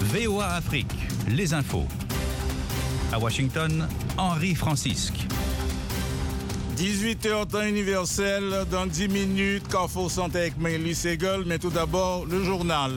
VOA Afrique, les infos. À Washington, Henri Francisque. 18h temps universel, dans 10 minutes, Carrefour Santé avec Maëlie Segel, mais tout d'abord, le journal.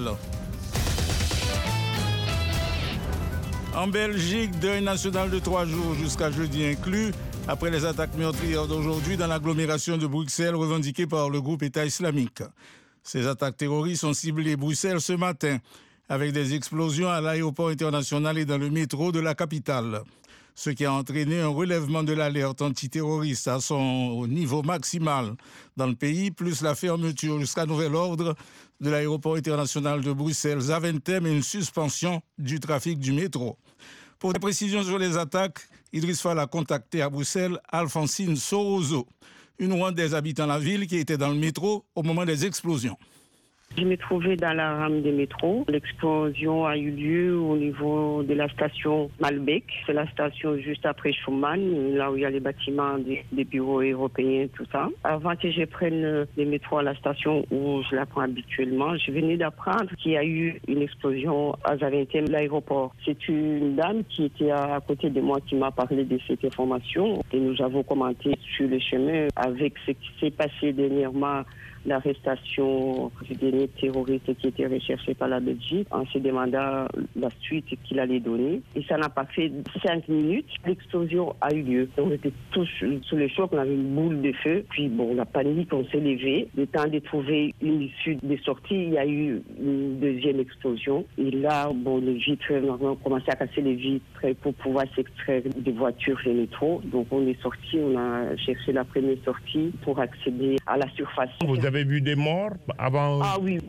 En Belgique, deuil national de 3 jours jusqu'à jeudi inclus, après les attaques meurtrières d'aujourd'hui dans l'agglomération de Bruxelles revendiquées par le groupe État islamique. Ces attaques terroristes ont ciblé Bruxelles ce matin, avec des explosions à l'aéroport international et dans le métro de la capitale. Ce qui a entraîné un relèvement de l'alerte antiterroriste à son niveau maximal dans le pays, plus la fermeture jusqu'à nouvel ordre de l'aéroport international de Bruxelles-Zaventem et une suspension du trafic du métro. Pour des précisions sur les attaques, Idriss Fall a contacté à Bruxelles Alphonsine Sorozo, une Rwandaise habitant la ville qui était dans le métro au moment des explosions. Je me trouvais dans la rame des métros. L'explosion a eu lieu au niveau de la station Malbec. C'est la station juste après Schuman, là où il y a les bâtiments des bureaux européens, tout ça. Avant que je prenne les métros à la station où je la prends habituellement, je venais d'apprendre qu'il y a eu une explosion à Zaventem, l'aéroport. C'est une dame qui était à côté de moi qui m'a parlé de cette information et nous avons commenté sur le chemin avec ce qui s'est passé dernièrement, l'arrestation du dernier terroriste qui était recherché par la Belgique, en se demandant la suite qu'il allait donner. Et ça n'a pas fait 5 minutes. L'explosion a eu lieu. On était tous sous le choc, on avait une boule de feu. Puis bon, la panique, on s'est levé. Le temps de trouver une issue de sortie, il y a eu une deuxième explosion. Et là, bon, les vitres, on a commencé à casser les vitres pour pouvoir s'extraire des voitures et métro. Donc on est sorti, on a cherché la première sortie pour accéder à la surface. Vous avez vu des morts avant? Ah oui.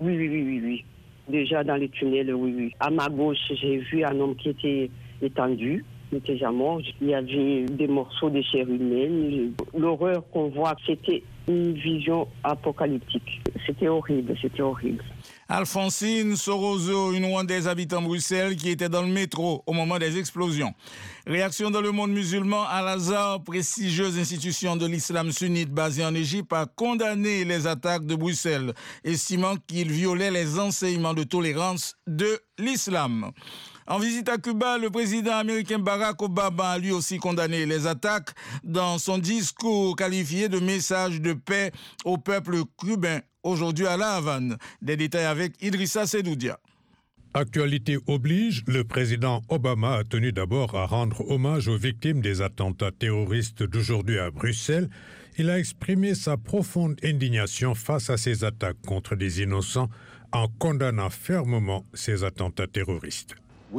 Déjà dans les tunnels, oui. À ma gauche, j'ai vu un homme qui était étendu, il était déjà mort. Il y avait des morceaux de chair humaine. L'horreur qu'on voit, c'était une vision apocalyptique. C'était horrible. Alphonsine Sorozo, une Rwandaise habitant Bruxelles qui était dans le métro au moment des explosions. Réaction dans le monde musulman, Al-Azhar, prestigieuse institution de l'islam sunnite basée en Égypte, a condamné les attaques de Bruxelles, estimant qu'ils violaient les enseignements de tolérance de l'islam. En visite à Cuba, le président américain Barack Obama a lui aussi condamné les attaques dans son discours qualifié de message de paix au peuple cubain aujourd'hui à La Havane. Des détails avec Idrissa Sedoudia. Actualité oblige, le président Obama a tenu d'abord à rendre hommage aux victimes des attentats terroristes d'aujourd'hui à Bruxelles. Il a exprimé sa profonde indignation face à ces attaques contre des innocents en condamnant fermement ces attentats terroristes.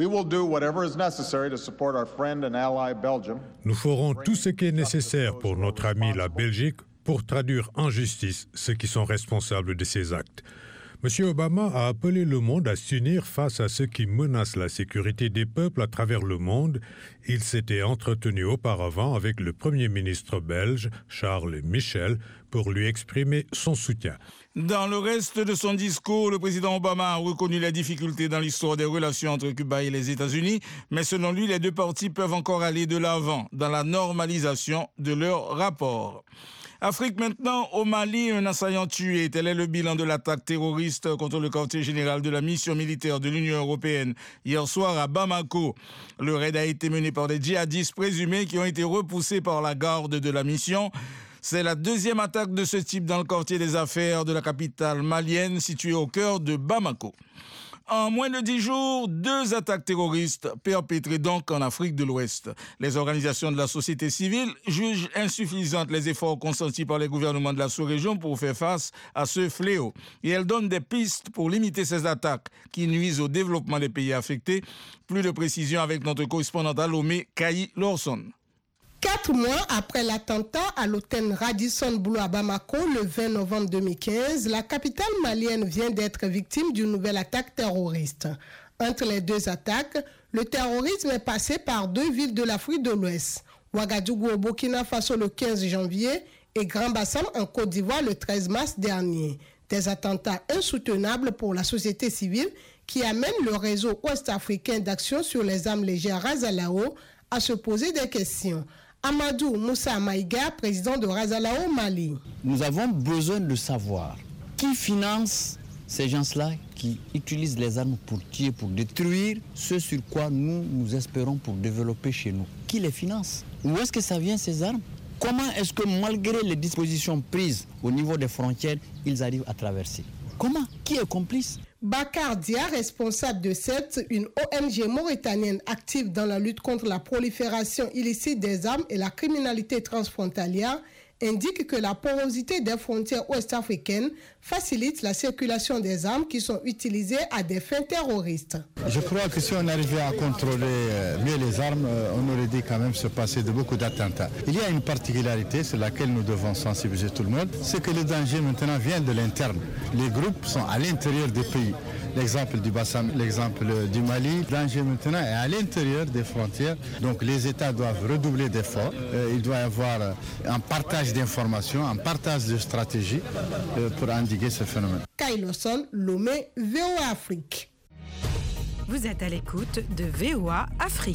Nous ferons tout ce qui est nécessaire pour notre ami la Belgique pour traduire en justice ceux qui sont responsables de ces actes. M. Obama a appelé le monde à s'unir face à ceux qui menacent la sécurité des peuples à travers le monde. Il s'était entretenu auparavant avec le Premier ministre belge, Charles Michel, pour lui exprimer son soutien. Dans le reste de son discours, le président Obama a reconnu les difficultés dans l'histoire des relations entre Cuba et les États-Unis, mais selon lui, les deux parties peuvent encore aller de l'avant dans la normalisation de leurs rapports. Afrique maintenant, au Mali, un assaillant tué. Tel est le bilan de l'attaque terroriste contre le quartier général de la mission militaire de l'Union européenne hier soir à Bamako. Le raid a été mené par des djihadistes présumés qui ont été repoussés par la garde de la mission. C'est la deuxième attaque de ce type dans le quartier des affaires de la capitale malienne située au cœur de Bamako. En moins de 10 jours, 2 attaques terroristes perpétrées donc en Afrique de l'Ouest. Les organisations de la société civile jugent insuffisantes les efforts consentis par les gouvernements de la sous-région pour faire face à ce fléau. Et elles donnent des pistes pour limiter ces attaques qui nuisent au développement des pays affectés. Plus de précisions avec notre correspondante à Lomé, Kayi Lorson. 4 mois après l'attentat à l'hôtel Radisson Blu à Bamako le 20 novembre 2015, la capitale malienne vient d'être victime d'une nouvelle attaque terroriste. Entre les 2 attaques, le terrorisme est passé par 2 villes de l'Afrique de l'Ouest, Ouagadougou au Burkina Faso le 15 janvier et Grand-Bassam en Côte d'Ivoire le 13 mars dernier. Des attentats insoutenables pour la société civile qui amènent le réseau ouest-africain d'action sur les armes légères Razalao à se poser des questions. Amadou Moussa Maïga, président de Razalao Mali. Nous avons besoin de savoir qui finance ces gens-là qui utilisent les armes pour tuer, pour détruire ce sur quoi nous espérons pour développer chez nous. Qui les finance? Où est-ce que ça vient ces armes? Comment est-ce que malgré les dispositions prises au niveau des frontières, ils arrivent à traverser? Comment? Qui est complice? Bakar Dia, responsable de CET, une ONG mauritanienne active dans la lutte contre la prolifération illicite des armes et la criminalité transfrontalière, indique que la porosité des frontières ouest-africaines facilite la circulation des armes qui sont utilisées à des fins terroristes. Je crois que si on arrivait à contrôler mieux les armes, on aurait dû quand même se passer de beaucoup d'attentats. Il y a une particularité sur laquelle nous devons sensibiliser tout le monde, c'est que le danger maintenant vient de l'interne. Les groupes sont à l'intérieur des pays. L'exemple du Bassam, l'exemple du Mali, le danger maintenant est à l'intérieur des frontières. Donc les États doivent redoubler d'efforts. Il doit y avoir un partage d'informations, un partage de stratégies pour endiguer ce phénomène. Kailoson, Lomé, VOA Afrique. Vous êtes à l'écoute de VOA Afrique.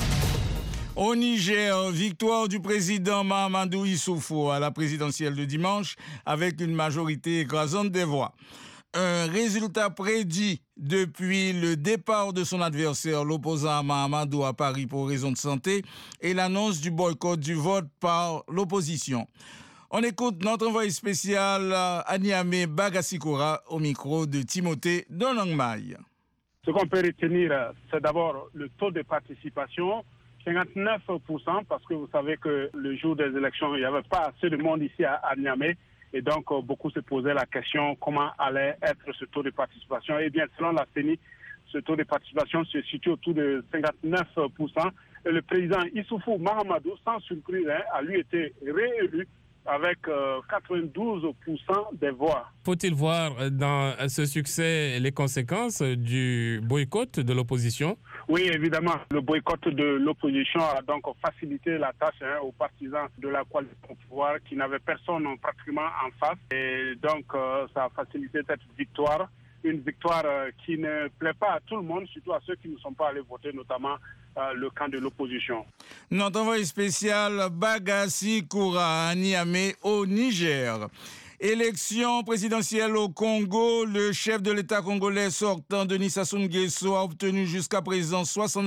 Au Niger, victoire du président Mahamadou Issoufou à la présidentielle de dimanche avec une majorité écrasante des voix. Un résultat prédit depuis le départ de son adversaire, l'opposant Mahamadou à Paris pour raison de santé, et l'annonce du boycott du vote par l'opposition. On écoute notre envoyé spécial à Niamey, Bagasikoura, au micro de Timothée Donangmaï. Ce qu'on peut retenir, c'est d'abord le taux de participation, 59%, parce que vous savez que le jour des élections, il n'y avait pas assez de monde ici à Niamey. Et donc, beaucoup se posaient la question comment allait être ce taux de participation. Eh bien, selon la CENI, ce taux de participation se situe autour de 59%. Et le président Issoufou Mahamadou, sans surprise, a lui été réélu avec 92% des voix. Faut-il voir dans ce succès les conséquences du boycott de l'opposition? Oui, évidemment. Le boycott de l'opposition a donc facilité la tâche aux partisans de la coalition au pouvoir qui n'avaient personne pratiquement en face. Et donc, ça a facilité cette victoire. Une victoire qui ne plaît pas à tout le monde, surtout à ceux qui ne sont pas allés voter, notamment le camp de l'opposition. Notre envoyé spécial Bagasikoura à Niamey au Niger. Élection présidentielle au Congo, le chef de l'État congolais sortant, Denis Sassou Nguesso, a obtenu jusqu'à présent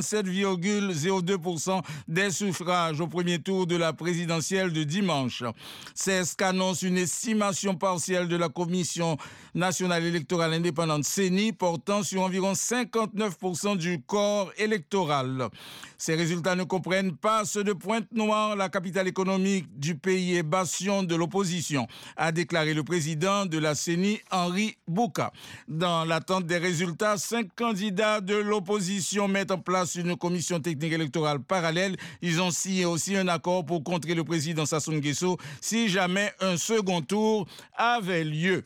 67,02% des suffrages au premier tour de la présidentielle de dimanche. C'est ce qu'annonce une estimation partielle de la Commission nationale électorale indépendante CENI, portant sur environ 59% du corps électoral. Ces résultats ne comprennent pas ceux de Pointe-Noire, la capitale économique du pays et bastion de l'opposition, a déclaré le président de la CENI, Henri Bouka. Dans l'attente des résultats, 5 candidats de l'opposition mettent en place une commission technique électorale parallèle. Ils ont signé aussi un accord pour contrer le président Sassou Nguesso si jamais un second tour avait lieu.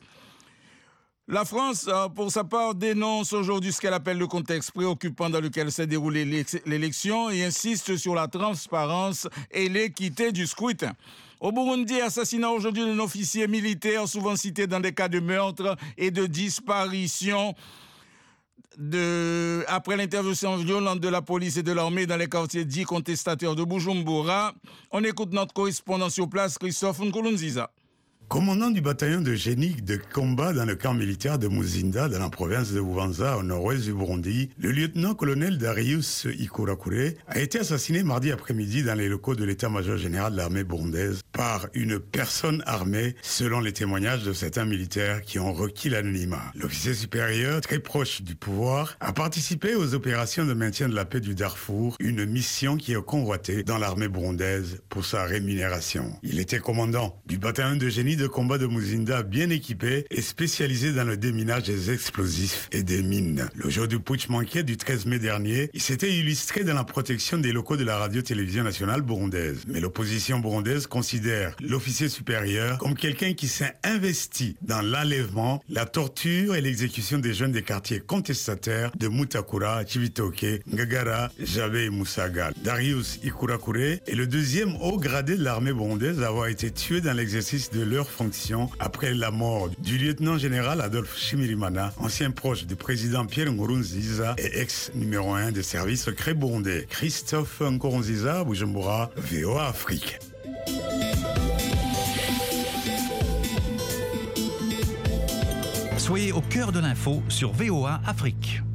La France, pour sa part, dénonce aujourd'hui ce qu'elle appelle le contexte préoccupant dans lequel s'est déroulée l'élection et insiste sur la transparence et l'équité du scrutin. Au Burundi, assassinat aujourd'hui d'un officier militaire souvent cité dans des cas de meurtre et de disparition après l'intervention violente de la police et de l'armée dans les quartiers dits contestateurs de Bujumbura. On écoute notre correspondant sur place, Christophe Nkulunziza. Commandant du bataillon de génie de combat dans le camp militaire de Muzinda, dans la province de Bubanza, au nord-ouest du Burundi, le lieutenant-colonel Darius Ikurakure a été assassiné mardi après-midi dans les locaux de l'état-major général de l'armée burundaise par une personne armée, selon les témoignages de certains militaires qui ont requis l'anonymat. L'officier supérieur, très proche du pouvoir, a participé aux opérations de maintien de la paix du Darfour, une mission qui est convoitée dans l'armée burundaise pour sa rémunération. Il était commandant du bataillon de génie de combat de Muzinda, bien équipé et spécialisé dans le déminage des explosifs et des mines. Le jour du putsch manqué du 13 mai dernier, il s'était illustré dans la protection des locaux de la radio-télévision nationale burundaise. Mais l'opposition burundaise considère l'officier supérieur comme quelqu'un qui s'est investi dans l'enlèvement, la torture et l'exécution des jeunes des quartiers contestataires de Mutakura, Chibitoke, Ngagara, Jabe et Musaga. Darius Ikurakure est le deuxième haut gradé de l'armée burundaise à avoir été tué dans l'exercice de leur fonction après la mort du lieutenant-général Adolphe Shimirimana, ancien proche du président Pierre Nkurunziza et ex-numéro 1 des services secrets burundais. Christophe Nkurunziza, Bujumbura, VOA Afrique. Soyez au cœur de l'info sur VOA Afrique.